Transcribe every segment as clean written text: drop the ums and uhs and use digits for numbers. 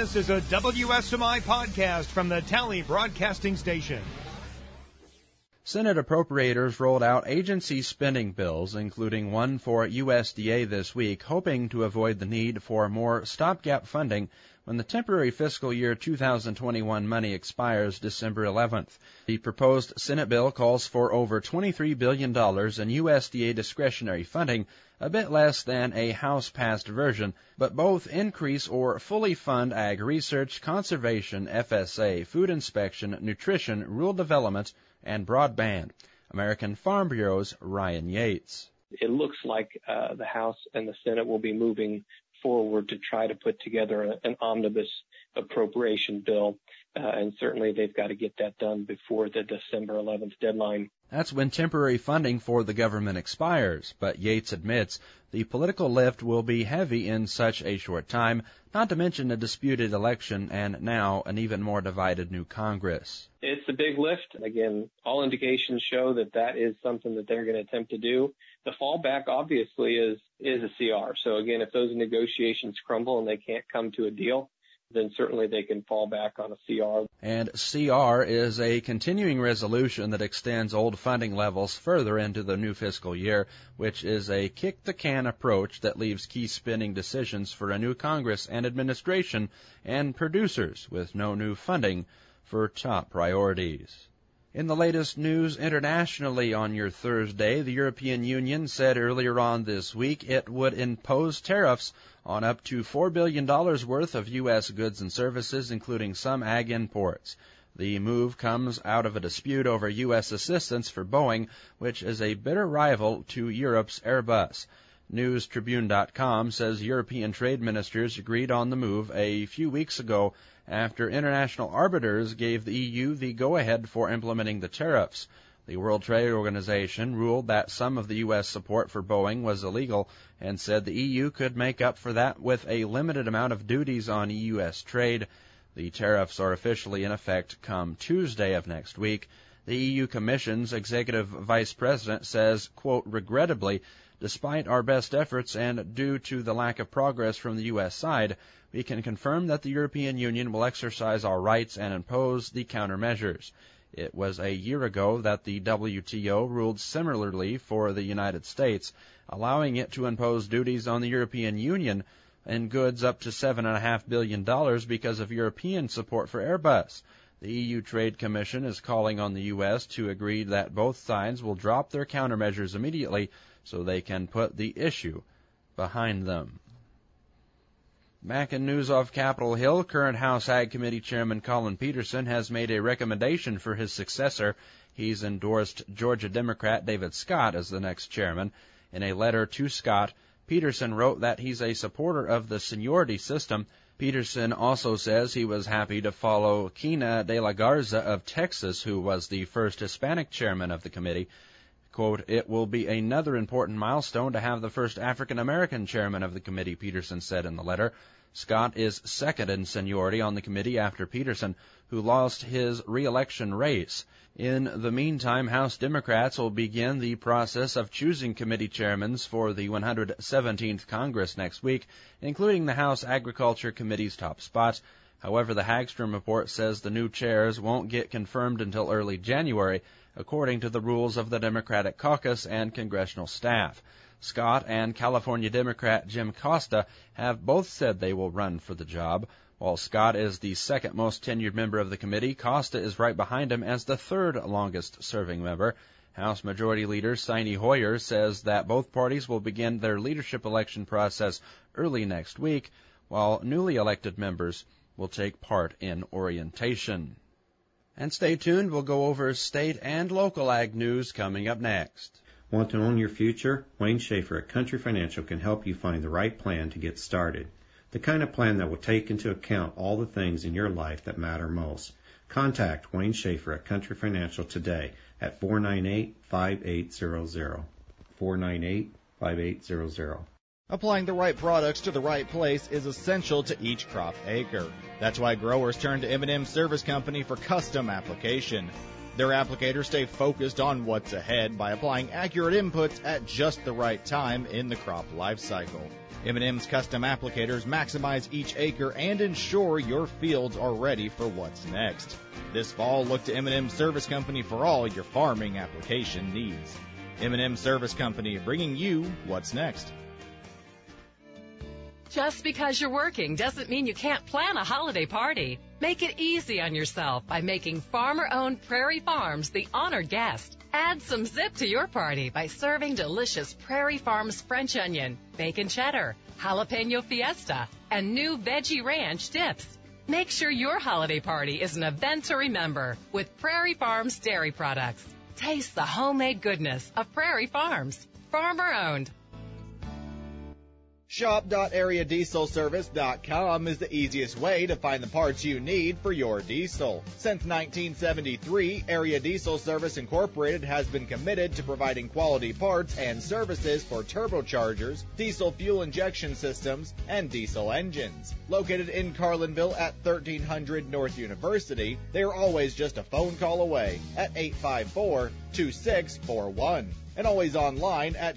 This is a WSMI podcast from the Tally Broadcasting Station. Senate appropriators rolled out agency spending bills, including one for USDA this week, hoping to avoid the need for more stopgap funding when the temporary fiscal year 2021 money expires December 11th. The proposed Senate bill calls for over $23 billion in USDA discretionary funding, a bit less than a House-passed version, but both increase or fully fund ag research, conservation, FSA, food inspection, nutrition, rural development, and broadband. American Farm Bureau's Ryan Yates. It looks like the House and the Senate will be moving forward to try to put together an omnibus appropriation bill, and certainly they've got to get that done before the December 11th deadline. That's when temporary funding for the government expires, but Yates admits the political lift will be heavy in such a short time, not to mention a disputed election and now an even more divided new Congress. It's a big lift. Again, all indications show that that is something that they're going to attempt to do. The fallback, obviously, is a CR. So, again, if those negotiations crumble and they can't come to a deal, then certainly they can fall back on a CR. And CR is a continuing resolution that extends old funding levels further into the new fiscal year, which is a kick-the-can approach that leaves key spending decisions for a new Congress and administration and producers with no new funding for top priorities. In the latest news internationally on your Thursday, the European Union said earlier on this week it would impose tariffs on up to $4 billion worth of U.S. goods and services, including some ag imports. The move comes out of a dispute over U.S. assistance for Boeing, which is a bitter rival to Europe's Airbus. NewsTribune.com says European trade ministers agreed on the move a few weeks ago after international arbiters gave the EU the go-ahead for implementing the tariffs. The World Trade Organization ruled that some of the U.S. support for Boeing was illegal and said the EU could make up for that with a limited amount of duties on U.S. trade. The tariffs are officially in effect come Tuesday of next week. The EU Commission's executive vice president says, quote, regrettably, despite our best efforts and due to the lack of progress from the U.S. side, we can confirm that the European Union will exercise our rights and impose the countermeasures. It was a year ago that the WTO ruled similarly for the United States, allowing it to impose duties on the European Union and goods up to $7.5 billion because of European support for Airbus. The EU Trade Commission is calling on the U.S. to agree that both sides will drop their countermeasures immediately so they can put the issue behind them. Back in news off Capitol Hill, current House Ag Committee Chairman Collin Peterson has made a recommendation for his successor. He's endorsed Georgia Democrat David Scott as the next chairman. In a letter to Scott, Peterson wrote that he's a supporter of the seniority system. Peterson also says he was happy to follow Kina de la Garza of Texas, who was the first Hispanic chairman of the committee. Quote, it will be another important milestone to have the first African-American chairman of the committee, Peterson said in the letter. Scott is second in seniority on the committee after Peterson, who lost his re-election race. In the meantime, House Democrats will begin the process of choosing committee chairmen for the 117th Congress next week, including the House Agriculture Committee's top spots. However, the Hagstrom report says the new chairs won't get confirmed until early January, according to the rules of the Democratic caucus and congressional staff. Scott and California Democrat Jim Costa have both said they will run for the job. While Scott is the second most tenured member of the committee, Costa is right behind him as the third longest serving member. House Majority Leader Steny Hoyer says that both parties will begin their leadership election process early next week, while newly elected members will take part in orientation. And stay tuned, we'll go over state and local ag news coming up next. Want to own your future? Wayne Schaefer at Country Financial can help you find the right plan to get started. The kind of plan that will take into account all the things in your life that matter most. Contact Wayne Schaefer at Country Financial today at 498-5800. 498-5800. Applying the right products to the right place is essential to each crop acre. That's why growers turn to M&M Service Company for custom application. Their applicators stay focused on what's ahead by applying accurate inputs at just the right time in the crop life cycle. M&M's custom applicators maximize each acre and ensure your fields are ready for what's next. This fall, look to M&M Service Company for all your farming application needs. M&M Service Company, bringing you what's next. Just because you're working doesn't mean you can't plan a holiday party. Make it easy on yourself by making farmer-owned Prairie Farms the honored guest. Add some zip to your party by serving delicious Prairie Farms French onion, bacon cheddar, jalapeno fiesta, and new veggie ranch dips. Make sure your holiday party is an event to remember with Prairie Farms dairy products. Taste the homemade goodness of Prairie Farms. Farmer-owned. Shop.areadieselservice.com is the easiest way to find the parts you need for your diesel. Since 1973, Area Diesel Service Incorporated has been committed to providing quality parts and services for turbochargers, diesel fuel injection systems, and diesel engines. Located in Carlinville at 1300 North University, they are always just a phone call away at 854-2641. And always online at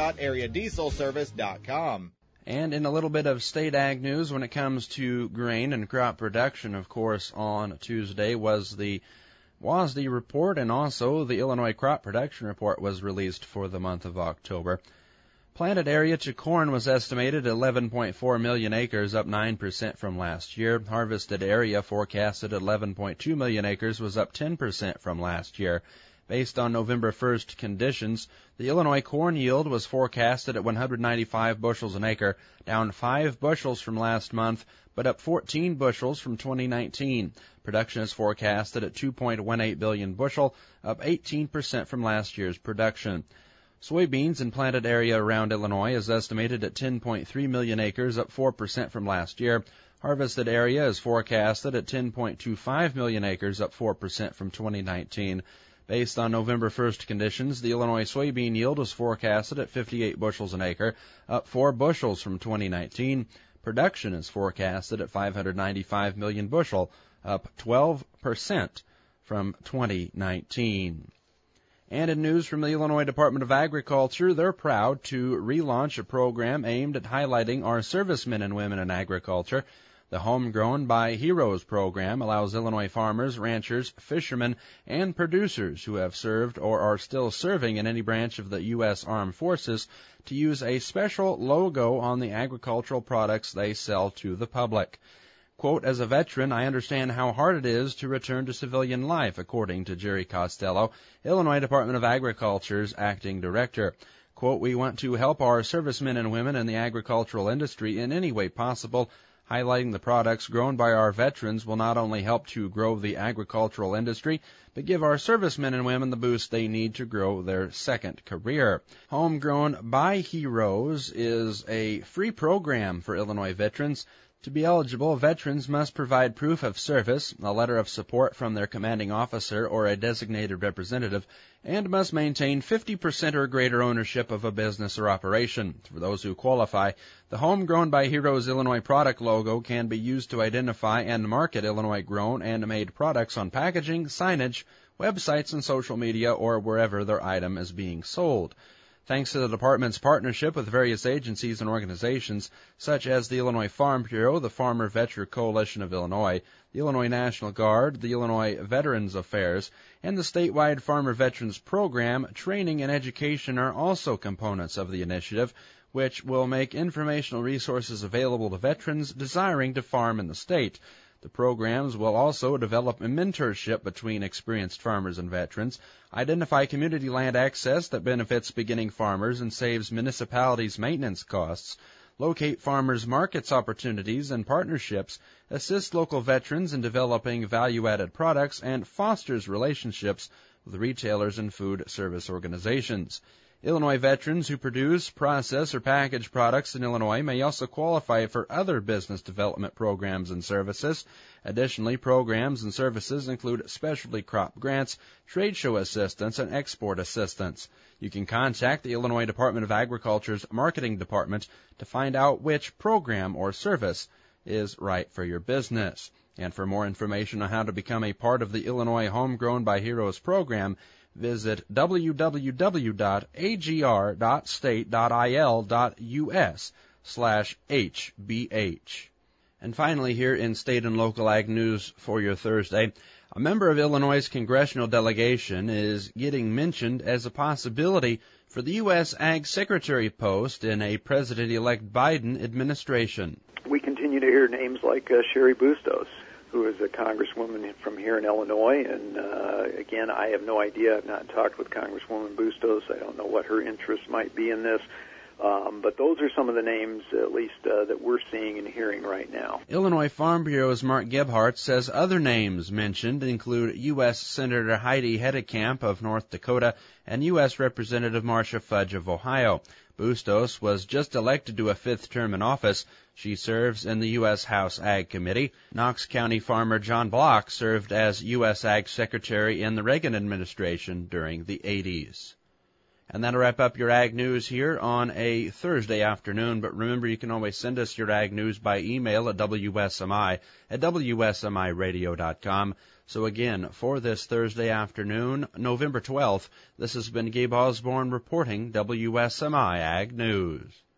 shop.areadieselservice.com. And in a little bit of state ag news, when it comes to grain and crop production, of course, on Tuesday was the WASDE report, and also the Illinois crop production report was released for the month of October. Planted area to corn was estimated at 11.4 million acres, up 9% from last year. Harvested area forecasted at 11.2 million acres was up 10% from last year. Based on November 1st conditions, the Illinois corn yield was forecasted at 195 bushels an acre, down 5 bushels from last month, but up 14 bushels from 2019. Production is forecasted at 2.18 billion bushel, up 18% from last year's production. Soybeans in planted area around Illinois is estimated at 10.3 million acres, up 4% from last year. Harvested area is forecasted at 10.25 million acres, up 4% from 2019. Based on November 1st conditions, the Illinois soybean yield was forecasted at 58 bushels an acre, up 4 bushels from 2019. Production is forecasted at 595 million bushel, up 12% from 2019. And in news from the Illinois Department of Agriculture, they're proud to relaunch a program aimed at highlighting our servicemen and women in agriculture. The Homegrown by Heroes program allows Illinois farmers, ranchers, fishermen, and producers who have served or are still serving in any branch of the U.S. Armed Forces to use a special logo on the agricultural products they sell to the public. Quote, as a veteran, I understand how hard it is to return to civilian life, according to Jerry Costello, Illinois Department of Agriculture's acting director. Quote, we want to help our servicemen and women in the agricultural industry in any way possible. Highlighting the products grown by our veterans will not only help to grow the agricultural industry, but give our servicemen and women the boost they need to grow their second career. Homegrown by Heroes is a free program for Illinois veterans. To be eligible, veterans must provide proof of service, a letter of support from their commanding officer or a designated representative, and must maintain 50% or greater ownership of a business or operation. For those who qualify, the Homegrown by Heroes Illinois product logo can be used to identify and market Illinois-grown and made products on packaging, signage, websites, and social media, or wherever their item is being sold. Thanks to the department's partnership with various agencies and organizations, such as the Illinois Farm Bureau, the Farmer Veteran Coalition of Illinois, the Illinois National Guard, the Illinois Veterans Affairs, and the statewide Farmer Veterans Program, training and education are also components of the initiative, which will make informational resources available to veterans desiring to farm in the state. The programs will also develop a mentorship between experienced farmers and veterans, identify community land access that benefits beginning farmers and saves municipalities maintenance costs, locate farmers' markets opportunities and partnerships, assist local veterans in developing value-added products, and fosters relationships with retailers and food service organizations. Illinois veterans who produce, process, or package products in Illinois may also qualify for other business development programs and services. Additionally, programs and services include specialty crop grants, trade show assistance, and export assistance. You can contact the Illinois Department of Agriculture's Marketing Department to find out which program or service is right for your business. And for more information on how to become a part of the Illinois Homegrown by Heroes program, visit www.agr.state.il.us/HBH. And finally, here in state and local ag news for your Thursday, a member of Illinois' congressional delegation is getting mentioned as a possibility for the U.S. Ag Secretary post in a President-elect Biden administration. We continue to hear names like Cheri Bustos, who is a congresswoman from here in Illinois, and again, I have no idea. I've not talked with Congresswoman Bustos. I don't know what her interests might be in this. But those are some of the names, at least, that we're seeing and hearing right now. Illinois Farm Bureau's Mark Gebhardt says other names mentioned include U.S. Senator Heidi Hedekamp of North Dakota and U.S. Representative Marcia Fudge of Ohio. Bustos was just elected to a fifth term in office. She serves in the U.S. House Ag Committee. Knox County farmer John Block served as U.S. Ag Secretary in the Reagan administration during the 80s. And that'll wrap up your ag news here on a Thursday afternoon. But remember, you can always send us your ag news by email at WSMI@WSMIradio.com. So again, for this Thursday afternoon, November 12th, this has been Gabe Osborne reporting WSMI Ag News.